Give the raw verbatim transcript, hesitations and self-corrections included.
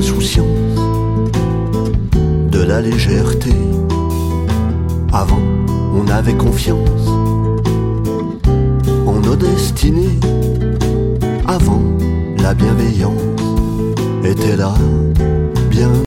l'insouciance, de la légèreté. Avant, on avait confiance en nos destinées. Avant, la bienveillance était là, bien